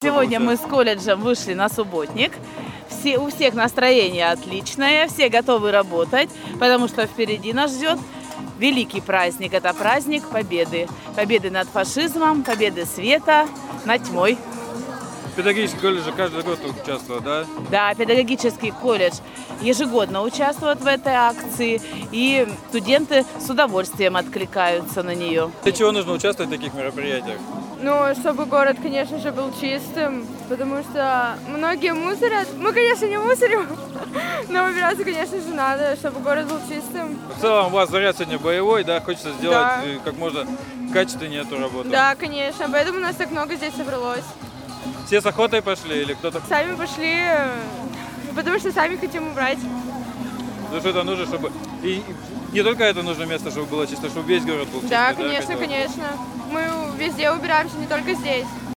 Сегодня мы с колледжем вышли на субботник. У всех настроение отличное, все готовы работать, потому что впереди нас ждет великий праздник. Это праздник Победы. Победы над фашизмом, победы света над тьмой. Педагогический колледж каждый год участвует, да? Да, педагогический колледж ежегодно участвует в этой акции, и студенты с удовольствием откликаются на нее. Для чего нужно участвовать в таких мероприятиях? Ну, чтобы город, конечно же, был чистым, потому что многие мусорят. Мы, конечно, не мусорим, но убираться, конечно же, надо, чтобы город был чистым. В целом у вас заряд сегодня боевой, да? Хочется сделать как можно качественнее эту работу. Да, конечно, поэтому у нас так много здесь собралось. Все с охотой пошли или кто-то? Сами пошли, потому что сами хотим убрать. Потому что это нужно, чтобы... И не только это нужно место, чтобы было чисто, чтобы весь город был чистый. Да, конечно, конечно. Мы везде убираемся, не только здесь.